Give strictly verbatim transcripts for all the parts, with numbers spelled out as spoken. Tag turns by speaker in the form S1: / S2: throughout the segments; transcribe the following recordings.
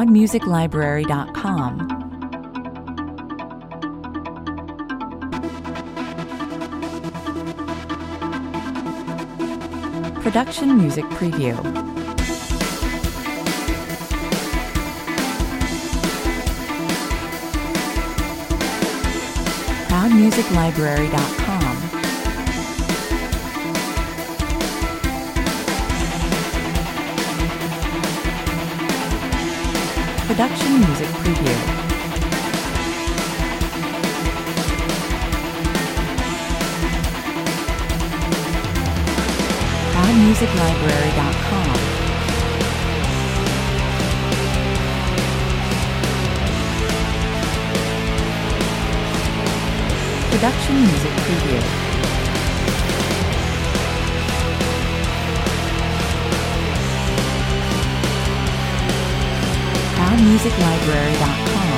S1: proud music library dot com. Production Music Preview. proud music library dot com. Production Music Preview. proud music library dot com. Production Music Preview. proud music library dot com.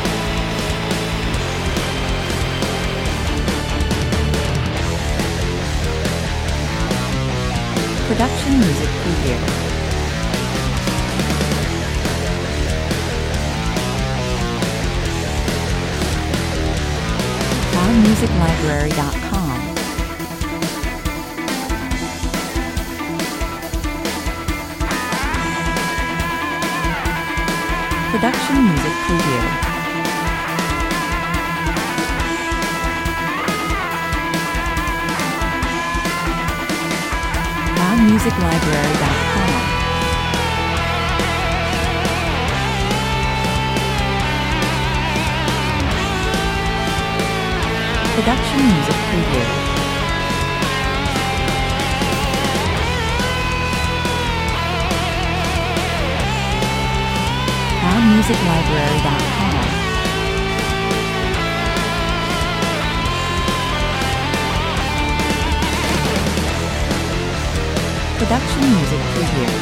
S1: Production Music Preview. proud music library dot com. Production Music Preview. proud music library dot com. Production Music Preview. proud music library dot com. Production Music Preview.